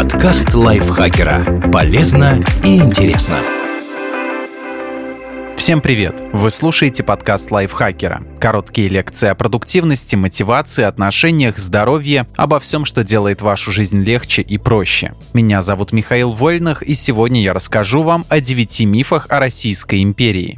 Подкаст лайфхакера. Полезно и интересно. Всем привет! Вы слушаете подкаст лайфхакера. Короткие лекции о продуктивности, мотивации, отношениях, здоровье, обо всем, что делает вашу жизнь легче и проще. Меня зовут Михаил Вольных, и сегодня я расскажу вам о 9 мифах о Российской империи.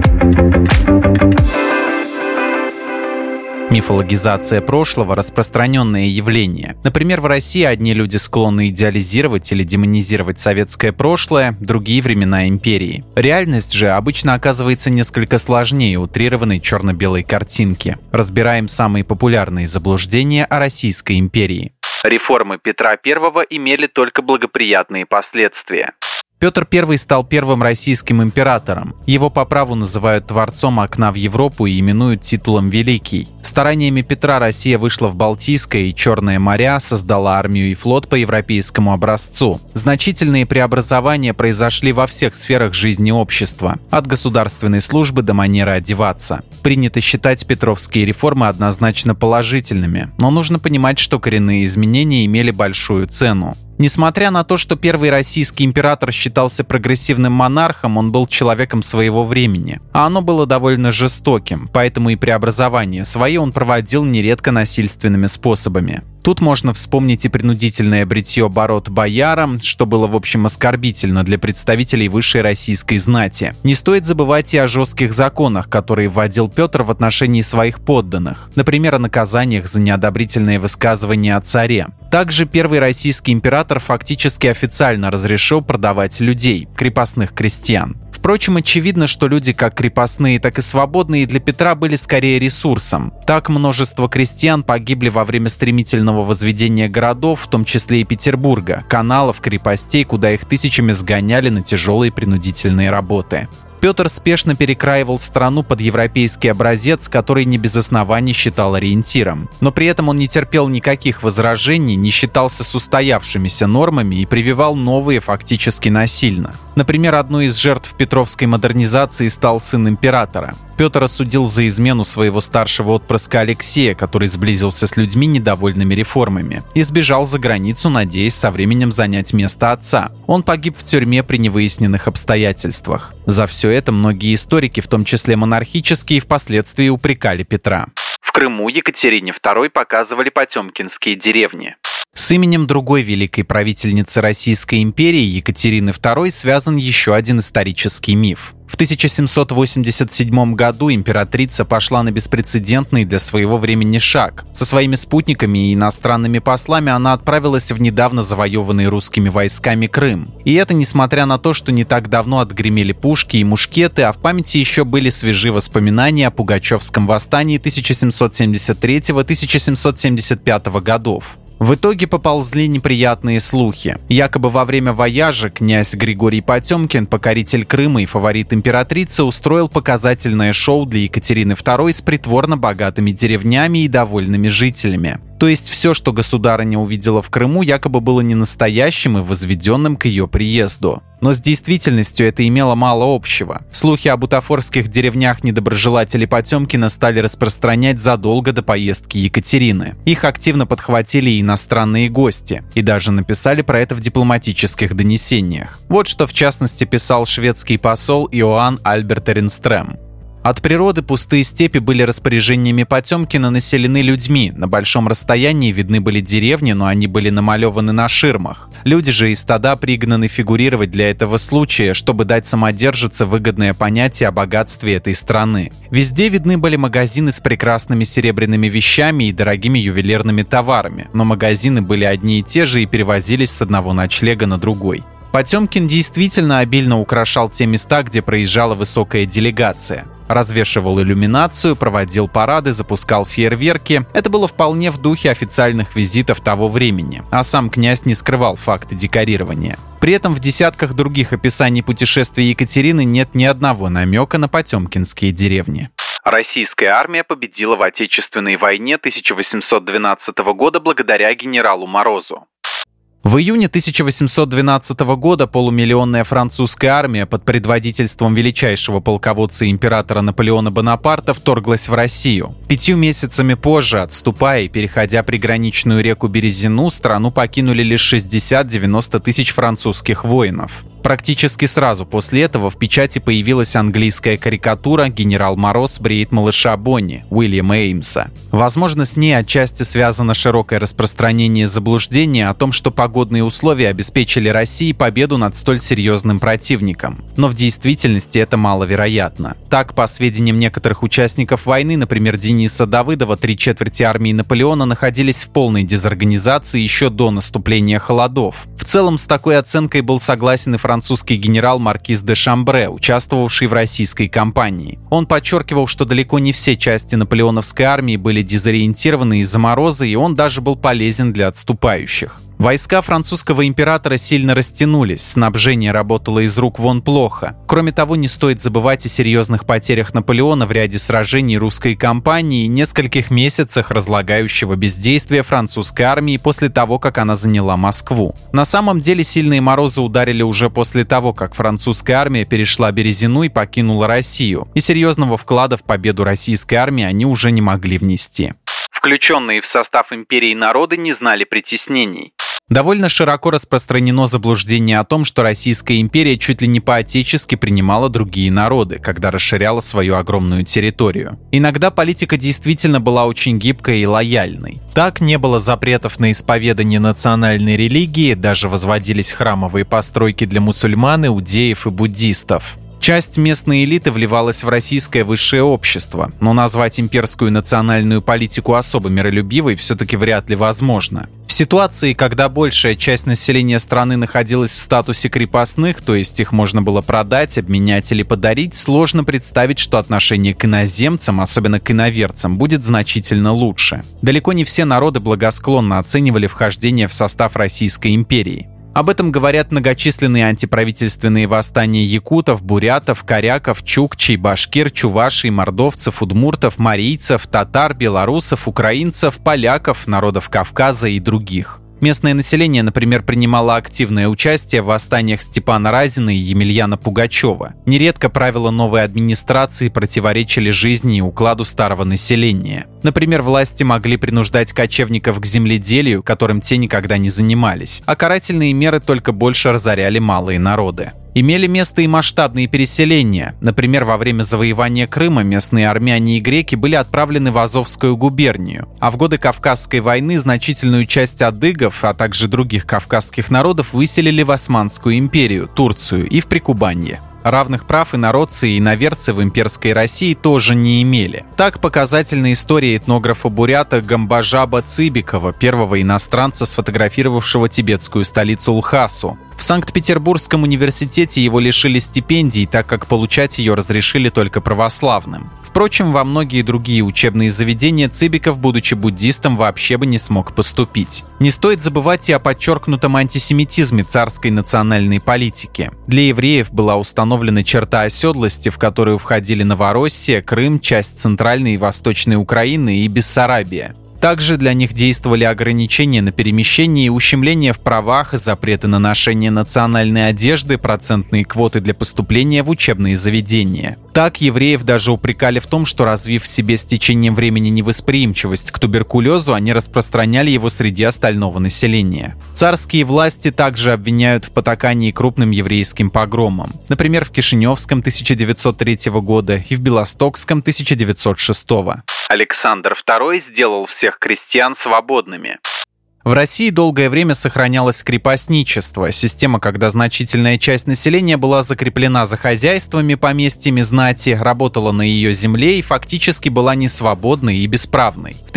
Мифологизация прошлого – распространенное явление. Например, в России одни люди склонны идеализировать или демонизировать советское прошлое, другие – времена империи. Реальность же обычно оказывается несколько сложнее утрированной черно-белой картинки. Разбираем самые популярные заблуждения о Российской империи. Реформы Петра I имели только благоприятные последствия. Петр I стал первым российским императором. Его по праву называют творцом окна в Европу и именуют титулом «Великий». Стараниями Петра Россия вышла в Балтийское и Черное моря, создала армию и флот по европейскому образцу. Значительные преобразования произошли во всех сферах жизни общества, от государственной службы до манеры одеваться. Принято считать петровские реформы однозначно положительными, но нужно понимать, что коренные изменения имели большую цену. Несмотря на то, что первый российский император считался прогрессивным монархом, он был человеком своего времени, а оно было довольно жестоким, поэтому и преобразования свои он проводил нередко насильственными способами. Тут можно вспомнить и принудительное бритье бород боярам, что было в общем оскорбительно для представителей высшей российской знати. Не стоит забывать и о жестких законах, которые вводил Петр в отношении своих подданных, например, о наказаниях за неодобрительные высказывания о царе. Также первый российский император фактически официально разрешил продавать людей, крепостных крестьян. Впрочем, очевидно, что люди как крепостные, так и свободные для Петра были скорее ресурсом. Так множество крестьян погибли во время стремительного возведения городов, в том числе и Петербурга, каналов, крепостей, куда их тысячами сгоняли на тяжелые принудительные работы. Петр спешно перекраивал страну под европейский образец, который не без оснований считал ориентиром. Но при этом он не терпел никаких возражений, не считался с устоявшимися нормами и прививал новые фактически насильно. Например, одной из жертв петровской модернизации стал сын императора. Петр осудил за измену своего старшего отпрыска Алексея, который сблизился с людьми, недовольными реформами, и сбежал за границу, надеясь со временем занять место отца. Он погиб в тюрьме при невыясненных обстоятельствах. За все это многие историки, в том числе монархические, впоследствии упрекали Петра. В Крыму Екатерине II показывали потемкинские деревни. С именем другой великой правительницы Российской империи Екатерины II связан еще один исторический миф. В 1787 году императрица пошла на беспрецедентный для своего времени шаг. Со своими спутниками и иностранными послами она отправилась в недавно завоеванный русскими войсками Крым. И это несмотря на то, что не так давно отгремели пушки и мушкеты, а в памяти еще были свежи воспоминания о Пугачевском восстании 1773-1775 годов. В итоге поползли неприятные слухи. Якобы во время вояжа князь Григорий Потемкин, покоритель Крыма и фаворит императрицы, устроил показательное шоу для Екатерины II с притворно богатыми деревнями и довольными жителями. То есть все, что государыня увидела в Крыму, якобы было не настоящим и возведенным к ее приезду. Но с действительностью это имело мало общего. Слухи о бутафорских деревнях недоброжелатели Потемкина стали распространять задолго до поездки Екатерины. Их активно подхватили и иностранные гости, и даже написали про это в дипломатических донесениях. Вот что в частности писал шведский посол Иоанн Альберт Эренстрем. От природы пустые степи были распоряжениями Потемкина населены людьми. На большом расстоянии видны были деревни, но они были намалеваны на ширмах. Люди же и стада пригнаны фигурировать для этого случая, чтобы дать самодержице выгодное понятие о богатстве этой страны. Везде видны были магазины с прекрасными серебряными вещами и дорогими ювелирными товарами, но магазины были одни и те же и перевозились с одного ночлега на другой. Потемкин действительно обильно украшал те места, где проезжала высокая делегация. Развешивал иллюминацию, проводил парады, запускал фейерверки. Это было вполне в духе официальных визитов того времени, а сам князь не скрывал факты декорирования. При этом в десятках других описаний путешествий Екатерины нет ни одного намека на потемкинские деревни. Российская армия победила в Отечественной войне 1812 года благодаря генералу Морозу. В июне 1812 года полумиллионная французская армия под предводительством величайшего полководца императора Наполеона Бонапарта вторглась в Россию. 5 месяцами позже, отступая и переходя приграничную реку Березину, страну покинули лишь 60-90 тысяч французских воинов. Практически сразу после этого в печати появилась английская карикатура «Генерал Мороз бреет малыша Бонни» Уильяма Эймса. Возможно, с ней отчасти связано широкое распространение заблуждения о том, что погодные условия обеспечили России победу над столь серьезным противником. Но в действительности это маловероятно. Так, по сведениям некоторых участников войны, например, Дениса Давыдова, 3/4 армии Наполеона находились в полной дезорганизации еще до наступления холодов. В целом, с такой оценкой был согласен и французский генерал Маркиз де Шамбре, участвовавший в российской кампании. Он подчеркивал, что далеко не все части наполеоновской армии были дезориентированы из-за мороза, и он даже был полезен для отступающих. Войска французского императора сильно растянулись, снабжение работало из рук вон плохо. Кроме того, не стоит забывать о серьезных потерях Наполеона в ряде сражений русской кампании и нескольких месяцах разлагающего бездействия французской армии после того, как она заняла Москву. На самом деле сильные морозы ударили уже после того, как французская армия перешла Березину и покинула Россию, и серьезного вклада в победу российской армии они уже не могли внести. Включенные в состав империи народы не знали притеснений. Довольно широко распространено заблуждение о том, что Российская империя чуть ли не по-отечески принимала другие народы, когда расширяла свою огромную территорию. Иногда политика действительно была очень гибкой и лояльной. Так, не было запретов на исповедание национальной религии, даже возводились храмовые постройки для мусульман, иудеев и буддистов. Часть местной элиты вливалась в российское высшее общество, но назвать имперскую национальную политику особо миролюбивой все-таки вряд ли возможно. В ситуации, когда большая часть населения страны находилась в статусе крепостных, то есть их можно было продать, обменять или подарить, сложно представить, что отношение к иноземцам, особенно к иноверцам, будет значительно лучше. Далеко не все народы благосклонно оценивали вхождение в состав Российской империи. Об этом говорят многочисленные антиправительственные восстания якутов, бурятов, коряков, чукчей, башкир, чувашей, мордовцев, удмуртов, марийцев, татар, белорусов, украинцев, поляков, народов Кавказа и других. Местное население, например, принимало активное участие в восстаниях Степана Разина и Емельяна Пугачева. Нередко правила новой администрации противоречили жизни и укладу старого населения. Например, власти могли принуждать кочевников к земледелию, которым те никогда не занимались, а карательные меры только больше разоряли малые народы. Имели место и масштабные переселения. Например, во время завоевания Крыма местные армяне и греки были отправлены в Азовскую губернию, а в годы Кавказской войны значительную часть адыгов, а также других кавказских народов выселили в Османскую империю, Турцию и в Прикубанье. Равных прав инородцы и иноверцы в имперской России тоже не имели. Так показательна история этнографа-бурята Гамбажаба Цыбикова, первого иностранца, сфотографировавшего тибетскую столицу Лхасу. В Санкт-Петербургском университете его лишили стипендий, так как получать ее разрешили только православным. Впрочем, во многие другие учебные заведения Цыбиков, будучи буддистом, вообще бы не смог поступить. Не стоит забывать и о подчеркнутом антисемитизме царской национальной политики. Для евреев была установлена черта оседлости, в которую входили Новороссия, Крым, часть центральной и восточной Украины и Бессарабия. Также для них действовали ограничения на перемещение и ущемления в правах, запреты на ношение национальной одежды, процентные квоты для поступления в учебные заведения. Так, евреев даже упрекали в том, что, развив в себе с течением времени невосприимчивость к туберкулезу, они распространяли его среди остального населения. Царские власти также обвиняют в потакании крупным еврейским погромам. Например, в Кишиневском 1903 года и в Белостокском 1906. Александр II сделал всех крестьян свободными. В России долгое время сохранялось крепостничество, система, когда значительная часть населения была закреплена за хозяйствами, поместьями знати, работала на ее земле и фактически была несвободной и бесправной. В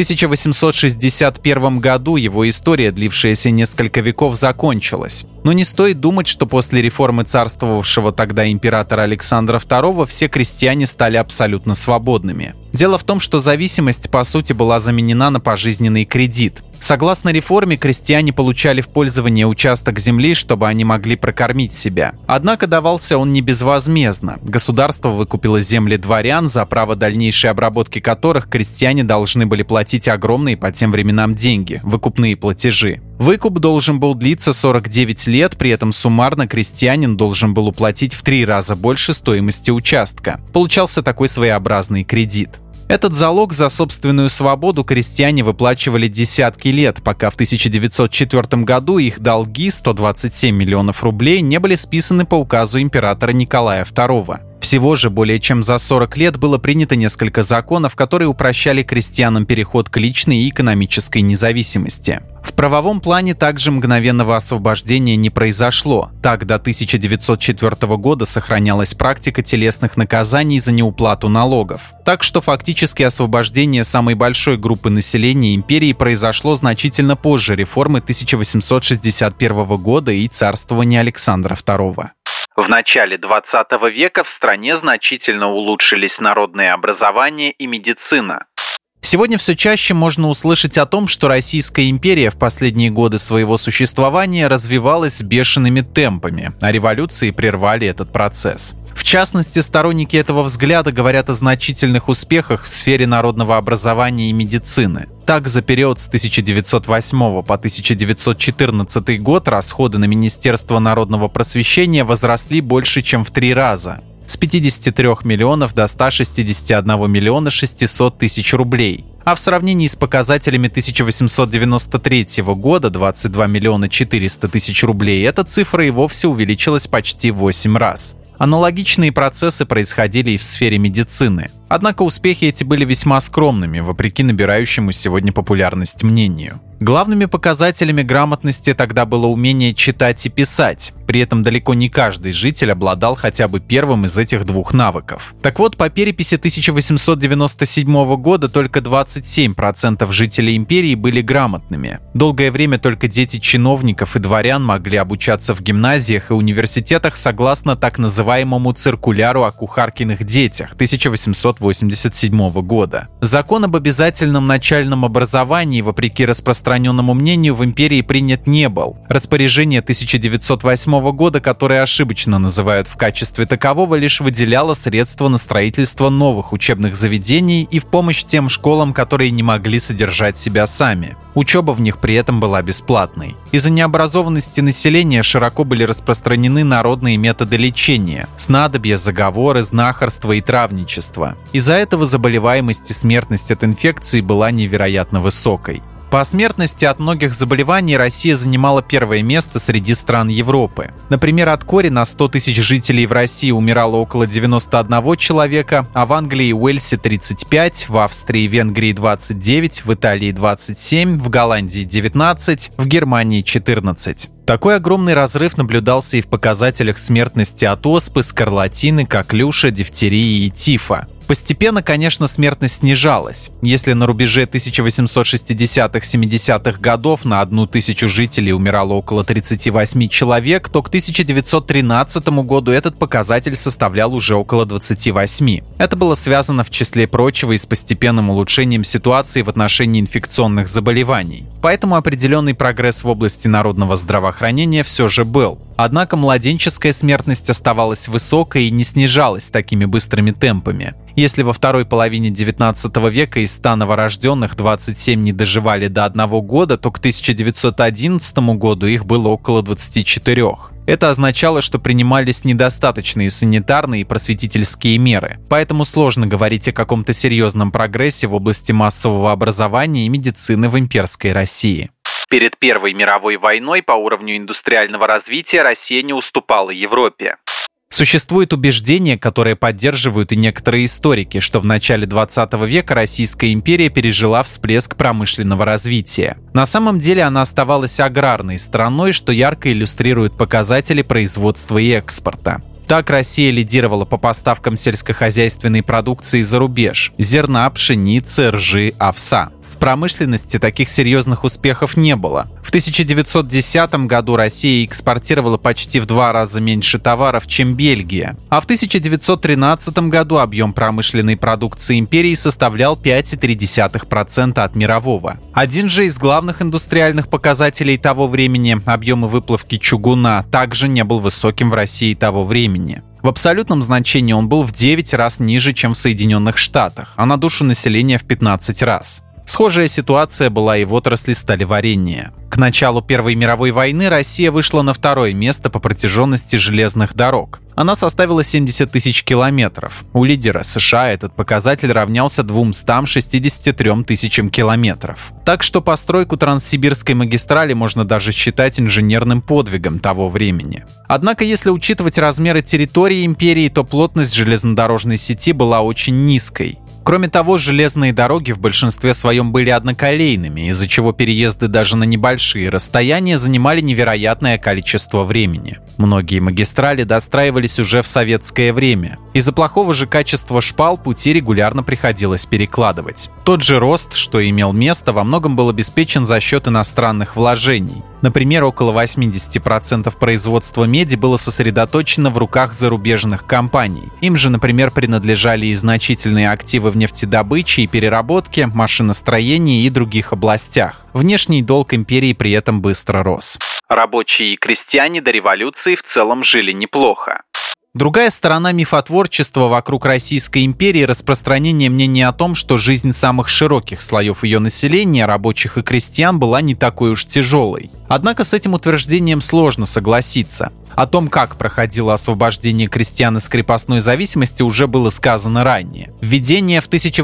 1861 году его история, длившаяся несколько веков, закончилась. Но не стоит думать, что после реформы царствовавшего тогда императора Александра II все крестьяне стали абсолютно свободными. Дело в том, что зависимость, по сути, была заменена на пожизненный кредит. Согласно реформе, крестьяне получали в пользование участок земли, чтобы они могли прокормить себя. Однако давался он не безвозмездно. Государство выкупило земли дворян, за право дальнейшей обработки которых крестьяне должны были платить огромные по тем временам деньги – выкупные платежи. Выкуп должен был длиться 49 лет, при этом суммарно крестьянин должен был уплатить в 3 раза больше стоимости участка. Получался такой своеобразный кредит. Этот залог за собственную свободу крестьяне выплачивали десятки лет, пока в 1904 году их долги, 127 миллионов рублей, не были списаны по указу императора Николая II. Всего же более чем за 40 лет было принято несколько законов, которые упрощали крестьянам переход к личной и экономической независимости. В правовом плане также мгновенного освобождения не произошло. Так, до 1904 года сохранялась практика телесных наказаний за неуплату налогов. Так что фактически освобождение самой большой группы населения империи произошло значительно позже реформы 1861 года и царствования Александра II. В начале 20 века в стране значительно улучшились народное образование и медицина. Сегодня все чаще можно услышать о том, что Российская империя в последние годы своего существования развивалась с бешеными темпами, а революции прервали этот процесс. В частности, сторонники этого взгляда говорят о значительных успехах в сфере народного образования и медицины. Так, за период с 1908 по 1914 год расходы на Министерство народного просвещения возросли больше, чем в 3 раза. С 53 миллионов до 161 миллиона 600 тысяч рублей. А в сравнении с показателями 1893 года 22 миллиона 400 тысяч рублей эта цифра и вовсе увеличилась почти в 8 раз. Аналогичные процессы происходили и в сфере медицины. Однако успехи эти были весьма скромными, вопреки набирающему сегодня популярность мнению. Главными показателями грамотности тогда было умение читать и писать. При этом далеко не каждый житель обладал хотя бы первым из этих двух навыков. Так вот, по переписи 1897 года только 27% жителей империи были грамотными. Долгое время только дети чиновников и дворян могли обучаться в гимназиях и университетах согласно так называемому циркуляру о кухаркиных детях 1887 года. Закон об обязательном начальном образовании, вопреки распространенному мнению, в империи принят не был. Распоряжение 1908 года, которое ошибочно называют в качестве такового, лишь выделяло средства на строительство новых учебных заведений и в помощь тем школам, которые не могли содержать себя сами. Учеба в них при этом была бесплатной. Из-за необразованности населения широко были распространены народные методы лечения – снадобья, заговоры, знахарство и травничество. Из-за этого заболеваемость и смертность от инфекции была невероятно высокой. По смертности от многих заболеваний Россия занимала первое место среди стран Европы. Например, от кори на 100 тысяч жителей в России умирало около 91 человека, а в Англии и Уэльсе 35, в Австрии и Венгрии 29, в Италии 27, в Голландии 19, в Германии 14. Такой огромный разрыв наблюдался и в показателях смертности от оспы, скарлатины, коклюша, дифтерии и тифа. Постепенно, конечно, смертность снижалась. Если на рубеже 1860-70-х годов на 1000 жителей умирало около 38 человек, то к 1913 году этот показатель составлял уже около 28. Это было связано, в числе прочего, и с постепенным улучшением ситуации в отношении инфекционных заболеваний. Поэтому определенный прогресс в области народного здравоохранения все же был. Однако младенческая смертность оставалась высокой и не снижалась такими быстрыми темпами. Если во второй половине 19 века из 100 новорожденных 27 не доживали до 1 года, то к 1911 году их было около 24. Это означало, что принимались недостаточные санитарные и просветительские меры. Поэтому сложно говорить о каком-то серьезном прогрессе в области массового образования и медицины в имперской России. Перед Первой мировой войной по уровню индустриального развития Россия не уступала Европе. Существует убеждение, которое поддерживают и некоторые историки, что в начале 20 века Российская империя пережила всплеск промышленного развития. На самом деле она оставалась аграрной страной, что ярко иллюстрирует показатели производства и экспорта. Так Россия лидировала по поставкам сельскохозяйственной продукции за рубеж – зерна, пшеницы, ржи, овса. В промышленности таких серьезных успехов не было. В 1910 году Россия экспортировала почти в 2 раза меньше товаров, чем Бельгия. А в 1913 году объем промышленной продукции империи составлял 5,3% от мирового. Один же из главных индустриальных показателей того времени, объемы выплавки чугуна, также не был высоким в России того времени. В абсолютном значении он был в 9 раз ниже, чем в Соединенных Штатах, а на душу населения в 15 раз. Схожая ситуация была и в отрасли сталеварения. К началу Первой мировой войны Россия вышла на второе место по протяженности железных дорог. Она составила 70 тысяч километров. У лидера США этот показатель равнялся 263 тысячам километров. Так что постройку Транссибирской магистрали можно даже считать инженерным подвигом того времени. Однако, если учитывать размеры территории империи, то плотность железнодорожной сети была очень низкой. Кроме того, железные дороги в большинстве своем были одноколейными, из-за чего переезды даже на небольшие расстояния занимали невероятное количество времени. Многие магистрали достраивались уже в советское время. Из-за плохого же качества шпал пути регулярно приходилось перекладывать. Тот же рост, что имел место, во многом был обеспечен за счет иностранных вложений. Например, около 80% производства меди было сосредоточено в руках зарубежных компаний. Им же, например, принадлежали и значительные активы в нефтедобыче и переработке, машиностроении и других областях. Внешний долг империи при этом быстро рос. Рабочие и крестьяне до революции в целом жили неплохо. Другая сторона мифотворчества вокруг Российской империи – распространение мнения о том, что жизнь самых широких слоев ее населения, рабочих и крестьян, была не такой уж тяжелой. Однако с этим утверждением сложно согласиться. О том, как проходило освобождение крестьян из крепостной зависимости, уже было сказано ранее. Введение в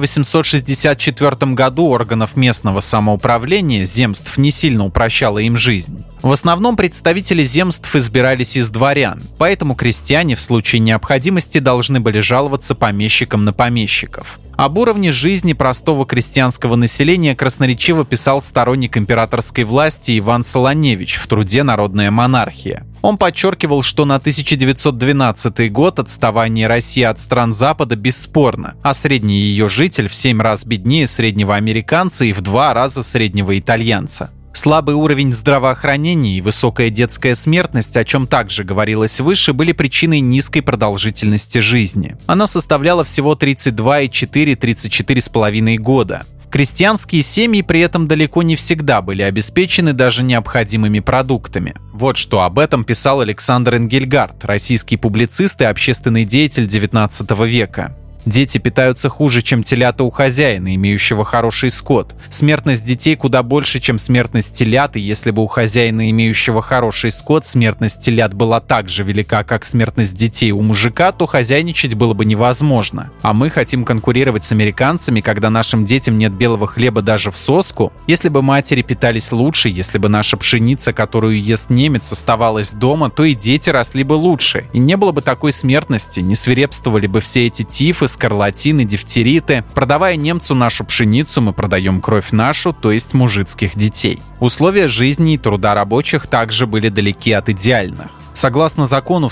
1864 году органов местного самоуправления, земств, не сильно упрощало им жизнь. В основном представители земств избирались из дворян, поэтому крестьяне в случае необходимости должны были жаловаться помещикам на помещиков. Об уровне жизни простого крестьянского населения красноречиво писал сторонник императорской власти Иван Солоневич в труде «Народная монархия». Он подчеркивал, что на 1912 год отставание России от стран Запада бесспорно, а средний ее житель в 7 раз беднее среднего американца и в 2 раза среднего итальянца. Слабый уровень здравоохранения и высокая детская смертность, о чем также говорилось выше, были причиной низкой продолжительности жизни. Она составляла всего 32,4-34,5 года. Крестьянские семьи при этом далеко не всегда были обеспечены даже необходимыми продуктами. Вот что об этом писал Александр Энгельгард, российский публицист и общественный деятель XIX века. Дети питаются хуже, чем телята у хозяина, имеющего хороший скот. Смертность детей куда больше, чем смертность телят, и если бы у хозяина, имеющего хороший скот, смертность телят была так же велика, как смертность детей у мужика, то хозяйничать было бы невозможно. А мы хотим конкурировать с американцами, когда нашим детям нет белого хлеба даже в соску? Если бы матери питались лучше, если бы наша пшеница, которую ест немец, оставалась дома, то и дети росли бы лучше, и не было бы такой смертности, не свирепствовали бы все эти тифы, скарлатины, дифтериты. Продавая немцу нашу пшеницу, мы продаем кровь нашу, то есть мужицких детей. Условия жизни и труда рабочих также были далеки от идеальных. Согласно закону, в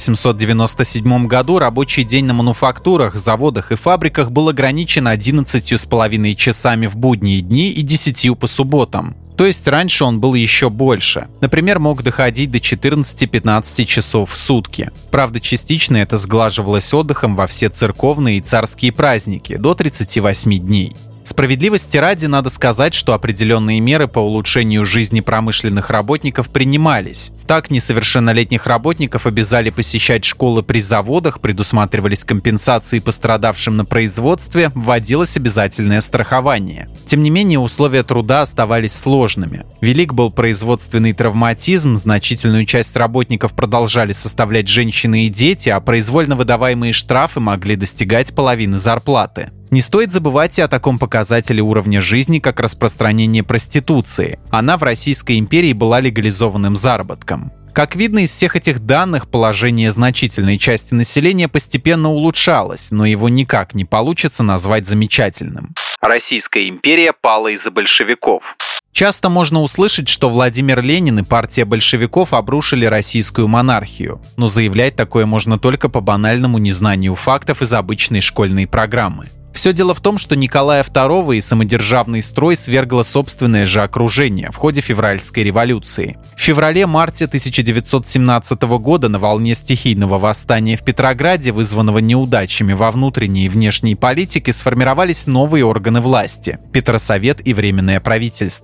1897 году рабочий день на мануфактурах, заводах и фабриках был ограничен 11,5 часами в будние дни и 10 по субботам. То есть раньше он был еще больше. Например, мог доходить до 14-15 часов в сутки. Правда, частично это сглаживалось отдыхом во все церковные и царские праздники до 38 дней. Справедливости ради надо сказать, что определенные меры по улучшению жизни промышленных работников принимались. Так, несовершеннолетних работников обязали посещать школы при заводах, предусматривались компенсации пострадавшим на производстве, вводилось обязательное страхование. Тем не менее, условия труда оставались сложными. Велик был производственный травматизм, значительную часть работников продолжали составлять женщины и дети, а произвольно выдаваемые штрафы могли достигать половины зарплаты. Не стоит забывать и о таком показателе уровня жизни, как распространение проституции. Она в Российской империи была легализованным заработком. Как видно из всех этих данных, положение значительной части населения постепенно улучшалось, но его никак не получится назвать замечательным. Российская империя пала из-за большевиков. Часто можно услышать, что Владимир Ленин и партия большевиков обрушили российскую монархию, но заявлять такое можно только по банальному незнанию фактов из обычной школьной программы. Все дело в том, что Николая II и самодержавный строй свергло собственное же окружение в ходе февральской революции. В феврале-марте 1917 года на волне стихийного восстания в Петрограде, вызванного неудачами во внутренней и внешней политике, сформировались новые органы власти – Петросовет и Временное правительство.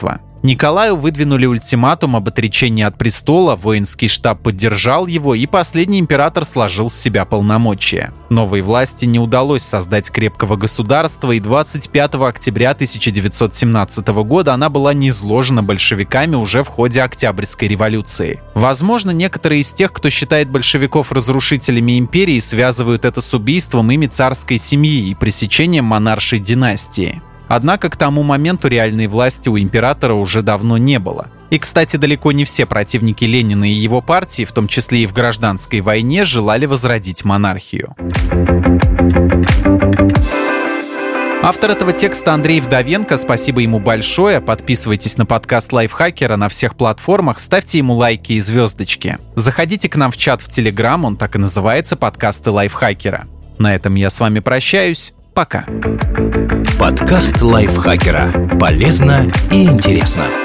Николаю выдвинули ультиматум об отречении от престола, воинский штаб поддержал его, и последний император сложил с себя полномочия. Новой власти не удалось создать крепкого государства, и 25 октября 1917 года она была низложена большевиками уже в ходе Октябрьской революции. Возможно, некоторые из тех, кто считает большевиков разрушителями империи, связывают это с убийством ими царской семьи и пресечением монаршей династии. Однако к тому моменту реальной власти у императора уже давно не было. И, кстати, далеко не все противники Ленина и его партии, в том числе и в гражданской войне, желали возродить монархию. Автор этого текста Андрей Вдовенко, спасибо ему большое. Подписывайтесь на подкаст Лайфхакера на всех платформах, ставьте ему лайки и звездочки. Заходите к нам в чат в Телеграм, он так и называется «Подкасты Лайфхакера». На этом я с вами прощаюсь. Пока. Подкаст Лайфхакера. Полезно и интересно.